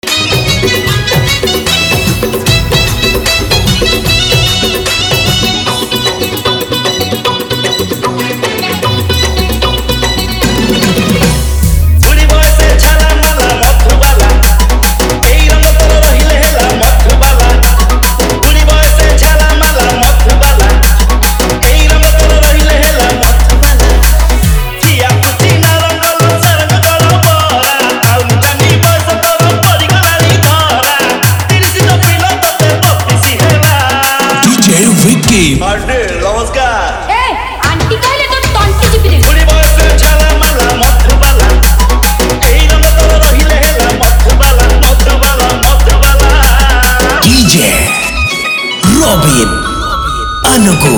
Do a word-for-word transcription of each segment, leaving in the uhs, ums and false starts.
नमस्कार ए आंटी कहले तो तंटी चिपि दे बुढ़ी बयस छाला माला मधुबाला एई रंग तोर रहिले हेला मधुबाला मधुबाला मधुबाला डीजे रॉबिन अनुगो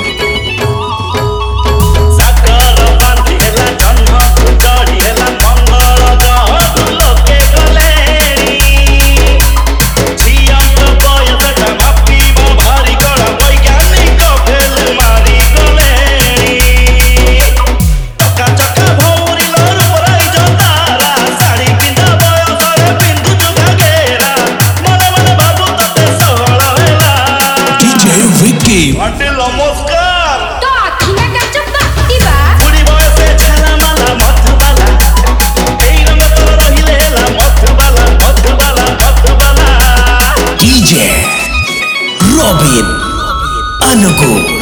साकर बांधी हेला जन्म फुटड़ी हेला मंगल गह लोके गलेनी जिया तो बयस टा मापी भारी कड़ा वैज्ञानिक फेल मारी गलेनी चका चका भौरी लोर पराई जतारा साड़ी पिंधा बयस रे पिंधु जुगा घेरा मने मने बाबू तते सहल हेला डीजे विकी आंटी नमस्कार तो आखिना काच पत्ती बा बुढ़ी बयस छाला माला मधुबाला एई रंग तोर रहिले हेला मधुबाला मधुबाला मधुबाला डीजे रॉबिन अनुगो